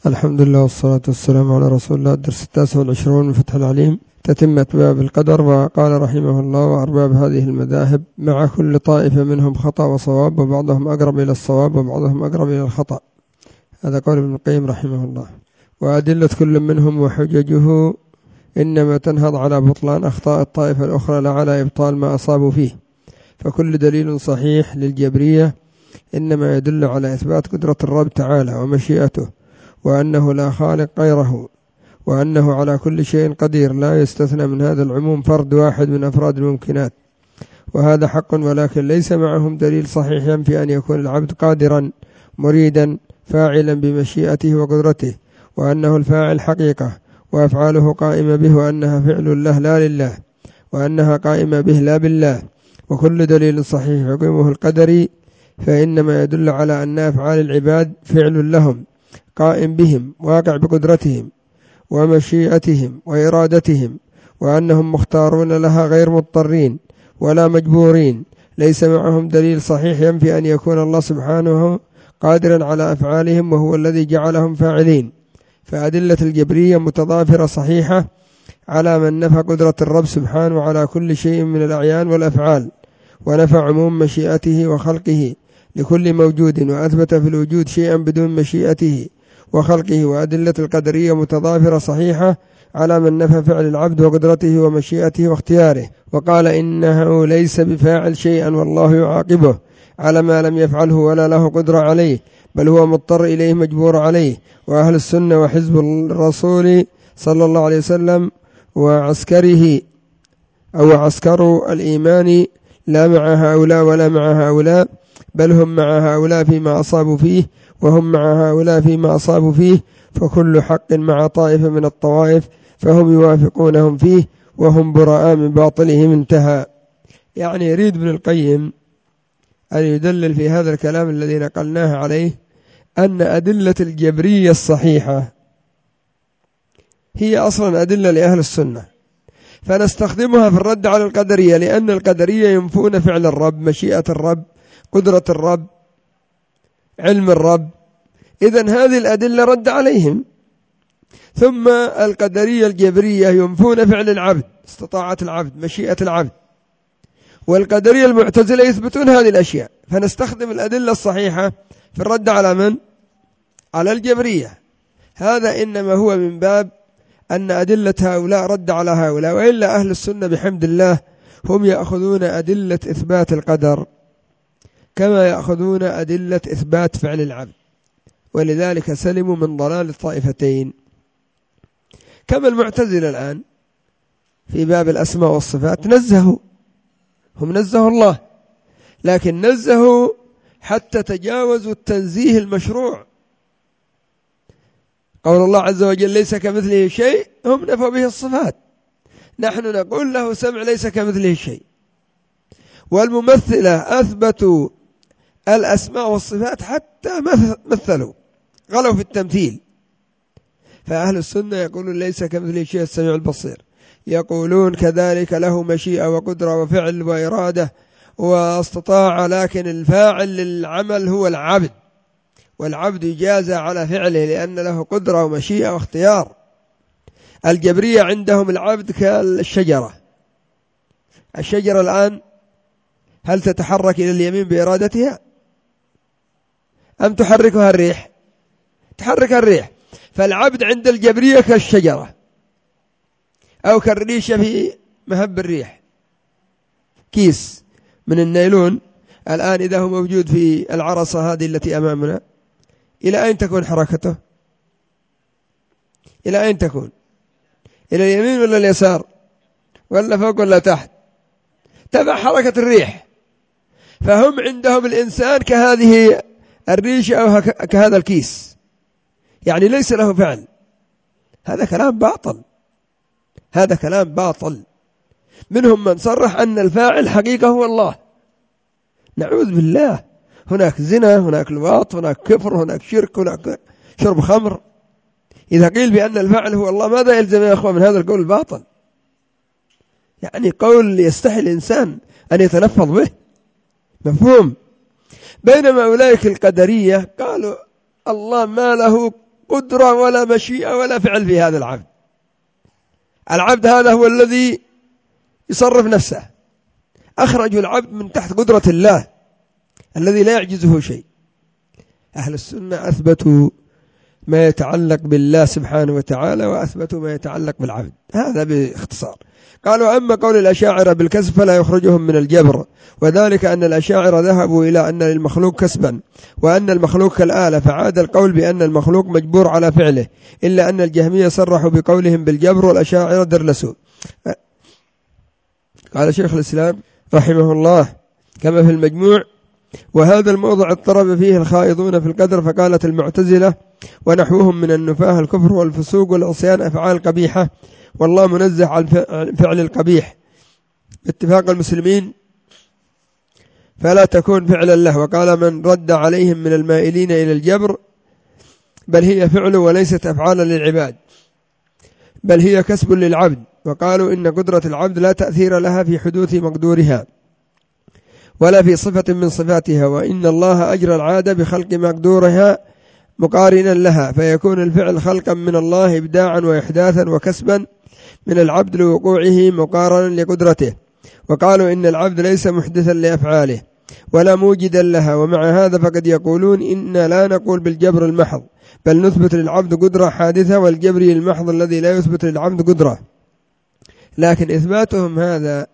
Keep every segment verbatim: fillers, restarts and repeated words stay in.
الحمد لله والصلاة والسلام على رسول الله. الدرس التاسع والعشرون من فتح العليم، تتمة باب القدر. وقال رحمه الله: وأرباب هذه المذاهب مع كل طائفة منهم خطأ وصواب، وبعضهم أقرب إلى الصواب وبعضهم أقرب إلى الخطأ. هذا قول ابن القيم رحمه الله. وأدلة كل منهم وحججه إنما تنهض على بطلان أخطاء الطائفة الأخرى لا على إبطال ما أصابوا فيه. فكل دليل صحيح للجبرية إنما يدل على إثبات قدرة الرب تعالى ومشيئته، وأنه لا خالق غيره، وأنه على كل شيء قدير، لا يستثنى من هذا العموم فرد واحد من أفراد الممكنات. وهذا حق، ولكن ليس معهم دليل صحيح ينفي أن يكون العبد قادرا مريدا فاعلا بمشيئته وقدرته، وأنه الفاعل حقيقة، وأفعاله قائمة به، وأنها فعل له لا لله، وأنها قائمة به لا بالله. وكل دليل صحيح يقيمه القدري فإنما يدل على أن أفعال العباد فعل لهم قائم بهم واقع بقدرتهم ومشيئتهم وإرادتهم، وأنهم مختارون لها غير مضطرين ولا مجبورين. ليس معهم دليل صحيح ينفي أن يكون الله سبحانه قادرا على أفعالهم، وهو الذي جعلهم فاعلين. فأدلة الجبرية متضافرة صحيحة على من نفى قدرة الرب سبحانه على كل شيء من الأعيان والأفعال، ونفى عموم مشيئته وخلقه لكل موجود، وأثبت في الوجود شيئا بدون مشيئته وخلقه. وأدلة القدرية متضافرة صحيحة على من نفى فعل العبد وقدرته ومشيئته واختياره، وقال إنه ليس بفاعل شيئا والله يعاقبه على ما لم يفعله ولا له قدرة عليه، بل هو مضطر إليه مجبور عليه. وأهل السنة وحزب الرسول صلى الله عليه وسلم وعسكره أو عسكر الإيمان لا مع هؤلاء ولا مع هؤلاء، بل هم مع هؤلاء فيما أصابوا فيه وهم مع هؤلاء فيما أصابوا فيه. فكل حق مع طائفة من الطوائف فهم يوافقونهم فيه وهم براء من باطلهم. انتهى. يعني يريد ابن القيم أن يدلل في هذا الكلام الذي نقلناه عليه أن أدلة الجبرية الصحيحة هي أصلا أدلة لأهل السنة، فنستخدمها في الرد على القدرية، لأن القدرية ينفون فعل الرب، مشيئة الرب، قدرة الرب، علم الرب. إذن هذه الأدلة رد عليهم. ثم القدرية الجبرية ينفون فعل العبد، استطاعة العبد، مشيئة العبد. والقدرية المعتزلة يثبتون هذه الأشياء. فنستخدم الأدلة الصحيحة في الرد على من؟ على الجبرية. هذا إنما هو من باب أن أدلة هؤلاء رد على هؤلاء، وإلا أهل السنة بحمد الله هم يأخذون أدلة إثبات القدر كما يأخذون أدلة إثبات فعل العبد، ولذلك سلموا من ضلال الطائفتين. كما المعتزلة الآن في باب الأسماء والصفات نزهوا، هم نزهوا الله، لكن نزهوا حتى تجاوزوا التنزيه المشروع. قول الله عز وجل ليس كمثله شيء، هم نفوا به الصفات. نحن نقول له سمع ليس كمثله شيء. والممثلة أثبتوا الأسماء والصفات حتى مثلوا، غلوا في التمثيل. فأهل السنة يقولون ليس كمثله شيء السميع البصير، يقولون كذلك له مشيئة وقدرة وفعل وإرادة واستطاع، لكن الفاعل للعمل هو العبد، والعبد يجازى على فعله لأن له قدرة ومشيئة واختيار. الجبرية عندهم العبد كالشجرة. الشجرة الآن هل تتحرك إلى اليمين بإرادتها أم تحركها الريح؟ تحركها الريح. فالعبد عند الجبرية كالشجرة أو كالريشة في مهب الريح، كيس من النيلون الآن إذا هو موجود في العرصة هذه التي أمامنا، إلى أين تكون حركته؟ إلى أين تكون؟ إلى اليمين ولا اليسار ولا فوق ولا تحت؟ تبع حركة الريح. فهم عندهم الإنسان كهذه الريشة أو كهذا الكيس، يعني ليس له فعل. هذا كلام باطل، هذا كلام باطل. منهم من صرح أن الفاعل حقيقة هو الله. نعوذ بالله. هناك زنا، هناك لواط، هناك كفر، هناك شرك، هناك شرب خمر. إذا قيل بأن الفاعل هو الله ماذا يلزم يا أخوة من هذا القول الباطل؟ يعني قول يستحي الإنسان أن يتلفظ به. مفهوم؟ بينما أولئك القدرية قالوا الله ما له قدرة ولا مشيئة ولا فعل في هذا العبد. العبد هذا هو الذي يصرف نفسه، أخرجوا العبد من تحت قدرة الله الذي لا يعجزه شيء. أهل السنة أثبتوا ما يتعلق بالله سبحانه وتعالى، وأثبتوا ما يتعلق بالعبد، هذا باختصار. قالوا أما قول الأشاعرة بالكسب فلا يخرجهم من الجبر، وذلك أن الأشاعرة ذهبوا إلى أن للمخلوق كسبا وأن المخلوق كالآلة، فعاد القول بأن المخلوق مجبور على فعله، إلا أن الجهمية صرحوا بقولهم بالجبر والأشاعرة درلسوا. قال شيخ الإسلام رحمه الله كما في المجموع: وهذا الموضع اضطرب فيه الخائضون في القدر، فقالت المعتزلة ونحوهم من النفاة الكفر والفسوق والعصيان أفعال قبيحة، والله منزه عن فعل القبيح باتفاق المسلمين فلا تكون فعلا له. وقال من رد عليهم من المائلين إلى الجبر: بل هي فعل وليست أفعالا للعباد، بل هي كسب للعبد. وقالوا إن قدرة العبد لا تأثير لها في حدوث مقدورها ولا في صفة من صفاتها، وإن الله أجرى العادة بخلق مقدورها مقارنا لها، فيكون الفعل خلقا من الله إبداعا وإحداثا وكسبا من العبد لوقوعه مقارنا لقدرته. وقالوا إن العبد ليس محدثا لأفعاله ولا موجدا لها، ومع هذا فقد يقولون إن لا نقول بالجبر المحض، بل نثبت للعبد قدرة حادثة، والجبري المحض الذي لا يثبت للعبد قدرة. لكن إثباتهم هذا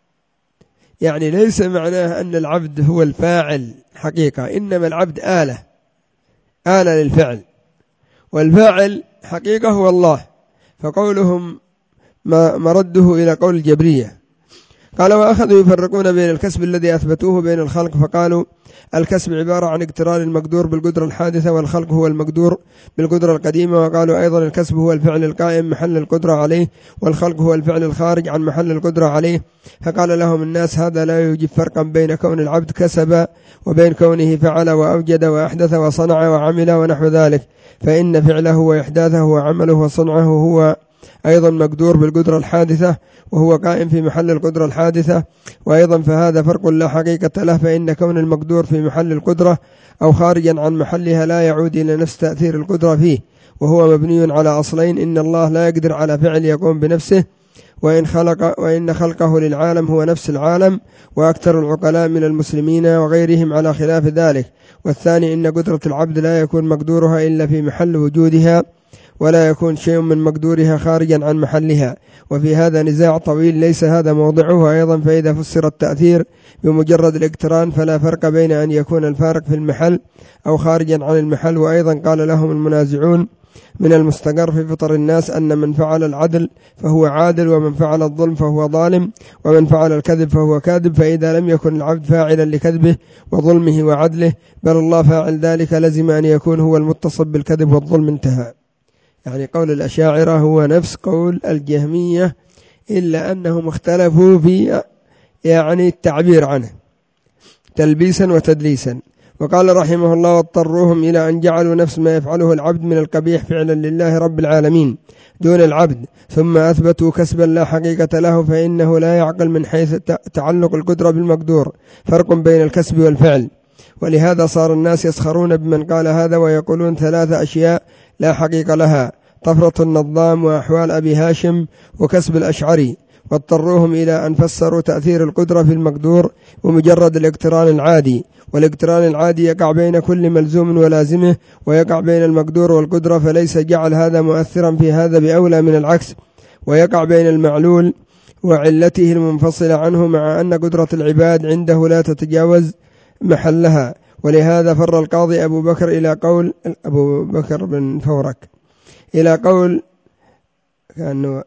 يعني ليس معناه أن العبد هو الفاعل حقيقة، إنما العبد آلة آلة للفعل، والفاعل حقيقة هو الله. فقولهم مرده إلى قول الجبرية. قال: وأخذوا يفرقون بين الكسب الذي أثبتوه بين الخلق، فقالوا الكسب عبارة عن اقتران المقدور بالقدرة الحادثة، والخلق هو المقدور بالقدرة القديمة. وقالوا أيضا الكسب هو الفعل القائم محل القدرة عليه، والخلق هو الفعل الخارج عن محل القدرة عليه. فقال لهم الناس: هذا لا يوجب فرقا بين كون العبد كسب وبين كونه فعل وأوجد وأحدث وصنع وعمل ونحو ذلك، فإن فعله وإحداثه وعمله وصنعه هو أيضا مقدور بالقدرة الحادثة، وهو قائم في محل القدرة الحادثة. وأيضا فهذا فرق لا حقيقة له، فإن كون المقدور في محل القدرة أو خارجا عن محلها لا يعود إلى نفس تأثير القدرة فيه، وهو مبني على أصلين: إن الله لا يقدر على فعل يقوم بنفسه، وإن خلق وإن خلقه للعالم هو نفس العالم، وأكثر العقلاء من المسلمين وغيرهم على خلاف ذلك. والثاني إن قدرة العبد لا يكون مقدورها إلا في محل وجودها، ولا يكون شيء من مقدورها خارجا عن محلها. وفي هذا نزاع طويل ليس هذا موضعه. أيضا فإذا فسر التأثير بمجرد الاقتران فلا فرق بين أن يكون الفارق في المحل أو خارجا عن المحل. وأيضا قال لهم المنازعون: من المستقر في فطر الناس أن من فعل العدل فهو عادل، ومن فعل الظلم فهو ظالم، ومن فعل الكذب فهو كاذب. فإذا لم يكن العبد فاعلا لكذبه وظلمه وعدله، بل الله فاعل ذلك، لزم أن يكون هو المتصل بالكذب والظلم. انتهى. يعني قول الأشاعرة هو نفس قول الجهمية، إلا أنهم اختلفوا في يعني التعبير عنه تلبيسا وتدليسا. وقال رحمه الله: واضطروهم إلى أن جعلوا نفس ما يفعله العبد من القبيح فعلا لله رب العالمين دون العبد، ثم أثبتوا كسبا لا حقيقة له، فإنه لا يعقل من حيث تعلق القدرة بالمقدور فرق بين الكسب والفعل. ولهذا صار الناس يسخرون بمن قال هذا، ويقولون ثلاثة أشياء لا حقيقة لها: طفرة النظام، وأحوال أبي هاشم، وكسب الأشعري. واضطروهم إلى أن فسروا تأثير القدرة في المقدور ومجرد الاقتران العادي، والاقتران العادي يقع بين كل ملزوم ولازمه، ويقع بين المقدور والقدرة، فليس جعل هذا مؤثرا في هذا بأولى من العكس. ويقع بين المعلول وعلته المنفصلة عنه، مع أن قدرة العباد عنده لا تتجاوز محلها. ولهذا فر القاضي أبو بكر إلى قول أبو بكر بن فورك إلى قول كأنه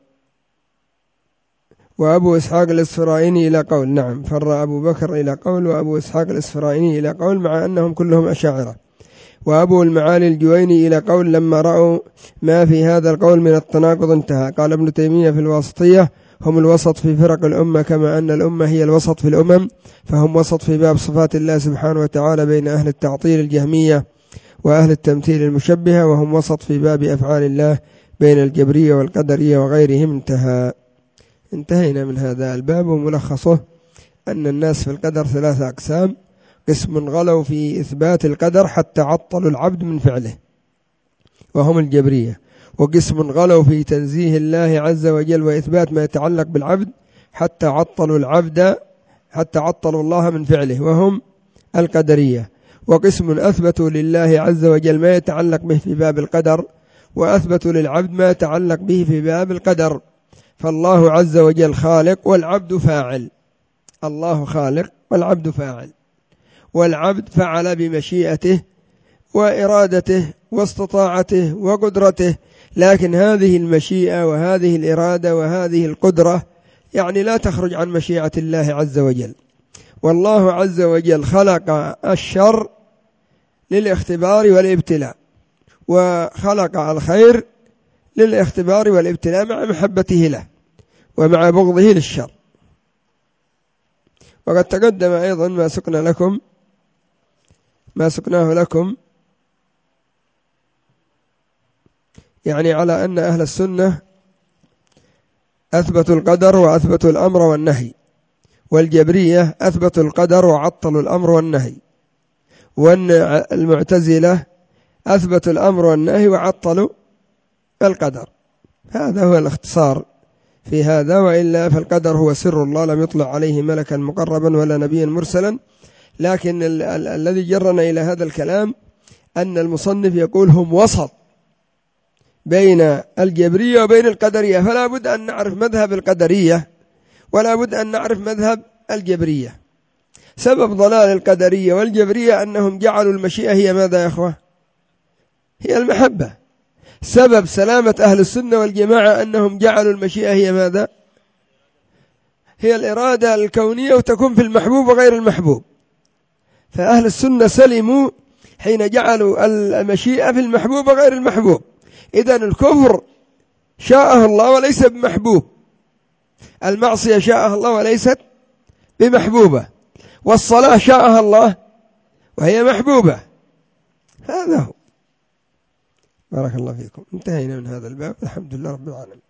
وأبو إسحاق الإصفرائيني إلى قول نعم فر أبو بكر إلى قول وأبو إسحاق الإصفرائيني إلى قول، مع أنهم كلهم أشاعرة. وأبو المعالي الجويني إلى قول لما رأوا ما في هذا القول من التناقض انتهى. قال ابن تيمية في الواسطية: هم الوسط في فرق الأمة، كما أن الأمة هي الوسط في الأمم، فهم وسط في باب صفات الله سبحانه وتعالى بين أهل التعطيل الجهمية وأهل التمثيل المشبهة، وهم وسط في باب أفعال الله بين الجبرية والقدرية وغيرهم. انتهى. انتهينا من هذا الباب، وملخصه أن الناس في القدر ثلاثة أقسام: قسم غلوا في إثبات القدر حتى عطلوا العبد من فعله، وهم الجبرية. وقسم غلوا في تنزيه الله عز وجل وإثبات ما يتعلق بالعبد حتى عطلوا العبد حتى عطلوا الله من فعله، وهم القدرية. وقسم أثبتوا لله عز وجل ما يتعلق به في باب القدر، وأثبتوا للعبد ما يتعلق به في باب القدر. فالله عز وجل خالق والعبد فاعل. الله خالق والعبد فاعل، والعبد فعل بمشيئته وإرادته واستطاعته وقدرته، لكن هذه المشيئة وهذه الإرادة وهذه القدرة يعني لا تخرج عن مشيئة الله عز وجل. والله عز وجل خلق الشر للاختبار والابتلاء، وخلق الخير للاختبار والابتلاء مع محبته له ومع بغضه للشر. وقد تقدم أيضا ما سقنا لكم ما سقناه لكم يعني على أن أهل السنة أثبتوا القدر وأثبتوا الأمر والنهي، والجبرية أثبتوا القدر وعطلوا الأمر والنهي، والمعتزلة أثبتوا الأمر والنهي وعطلوا القدر. هذا هو الاختصار في هذا، وإلا فالقدر هو سر الله لم يطلع عليه ملكا مقربا ولا نبيا مرسلا. لكن ال ال الذي جرنا إلى هذا الكلام أن المصنف يقول هم وسط بين الجبرية وبين القدرية، فلا بد أن نعرف مذهب القدرية ولا بد أن نعرف مذهب الجبرية. سبب ضلال القدرية والجبرية أنهم جعلوا المشيئة هي ماذا يا أخوة؟ هي المحبة. سبب سلامة أهل السنة والجماعة أنهم جعلوا المشيئة هي ماذا؟ هي الإرادة الكونية، وتكون في المحبوب وغير المحبوب. فأهل السنة سلموا حين جعلوا المشيئة في المحبوب وغير المحبوب. إذن الكفر شاءه الله وليس بمحبوب، المعصية شاءها الله وليست بمحبوبة، والصلاة شاءها الله وهي محبوبة. هذا هو. بارك الله فيكم. انتهينا من هذا الباب، الحمد لله رب العالمين.